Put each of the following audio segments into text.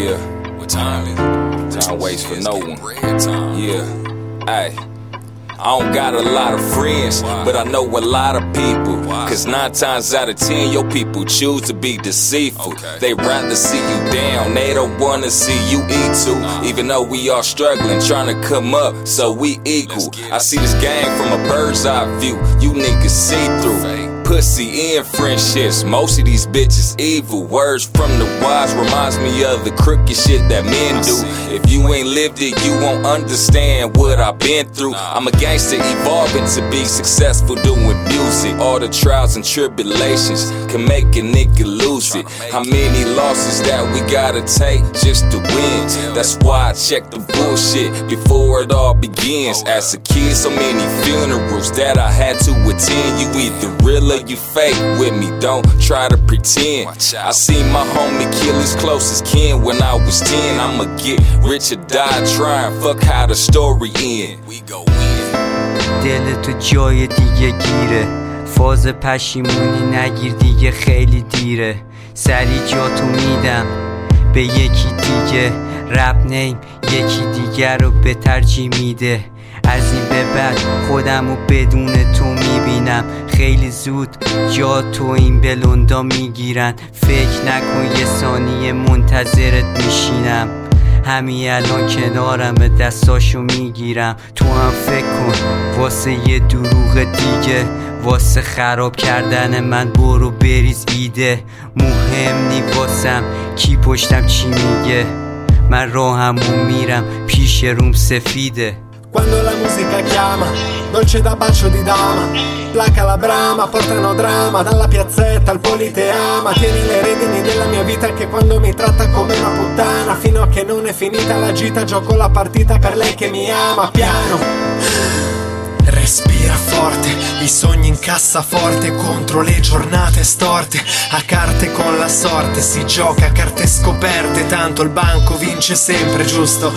Yeah, what time is it? Time waits for no one. Yeah, ayy. I don't got a lot of friends, but I know a lot of people. Cause 9 times out of 10, your people choose to be deceitful. They rather see you down, they don't wanna see you eat too. Even though we all struggling, trying to come up, so we equal. I see this game from a bird's eye view, you niggas see through. Pussy in friendships, most of these bitches evil. Words from the wise reminds me of the crooked shit that men do. If you ain't lived it, you won't understand what I've been through. I'm a gangster evolving to be successful doing music. All the trials and tribulations can make a nigga lose it. How many losses that we gotta take just to win? That's why I check the bullshit before it all begins. As a kid, so many funerals that I had to attend. You either real or you fake with me, don't try to pretend. I seen my homie kill his closest kin when I was 10. I'ma get rich or die trying, fuck how the story end. We go win. دل تو جای دیگه گیره، فاز پشیمونی نگیر دیگه خیلی دیره. سری جاتو میدم به یکی دیگه، رپ نیم یکی دیگه رو به ترجیح میده. از این به بعد خودمو بدون تو میبینم، خیلی زود جا تو این بلوندا میگیرن. فکر نکن یه ثانیه منتظرت میشینم، همین الان کنارم دستاشو میگیرم. تو هم فکر کن واسه یه دروغ دیگه، واسه خراب کردن من برو بریز ایده. مهم نی واسم کی پشتم چی میگه، من راهمو میرم پیش روم سفیده. Quando la musica chiama, dolce da bacio di dama, placa la brama, portano dramma dalla piazzetta al politeama. Tieni le redini della mia vita anche quando mi tratta come una puttana. Fino a che non è finita la gita gioco la partita per lei che mi ama. Piano, respira forte, i sogni in cassaforte contro le giornate storte. A carte con la sorte si gioca a carte scoperte, tanto il banco vince sempre, giusto?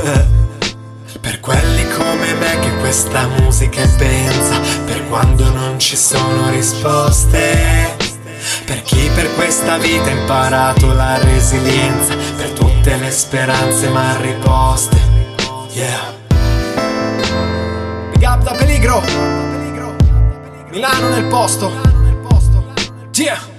Per quelli come me che questa musica è benza, per quando non ci sono risposte, per chi per questa vita ha imparato la resilienza, per tutte le speranze mal riposte. Yeah. Big up da Peligro, Milano nel posto. Yeah.